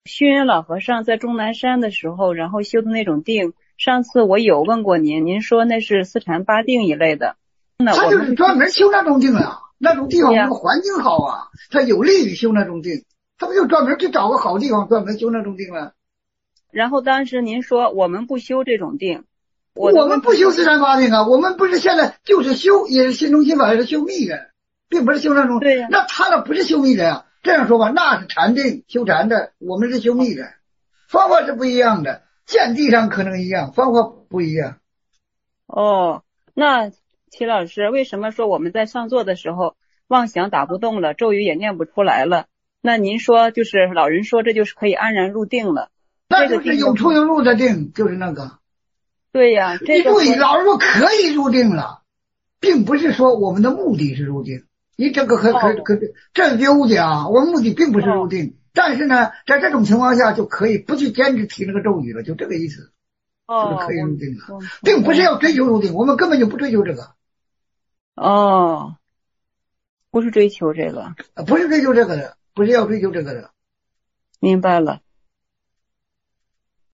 虚云老和尚在终南山的时候，然后修的那种定，上次我有问过您，您说那是四禅八定一类的。那他就是专门修那种定啊，那种地方那个环境好啊，他有利于修那种定，他不就专门去找个好地方专门修那种定了？ 然后当时您说我们不修这种定， 我们不修四禅八定啊，我们不是现在就是修，也是心中心法，也是修密人，并不是修那种。 对呀， 那他那不是修密人啊。这样说吧，那是禅定修禅的，我们是修密人，方法是不一样的，见地上可能一样，方法不一样。 哦，那齐老师，为什么说我们在上座的时候妄想打不动了，咒语也念不出来了？那您说就是老人说这就是可以安然入定了， 那就是有出有入的定，就是那个。 对呀， 你注意，老师说可以入定了，并不是说我们的目的是入定。你这个可这别误解啊！我们目的并不是入定，但是呢，在这种情况下就可以不去坚持提那个咒语了，就这个意思。就是可以入定了，并不是要追求入定，我们根本就不追求这个。 哦，不是追求这个， 不是追求这个的，不是要追求这个的。 明白了。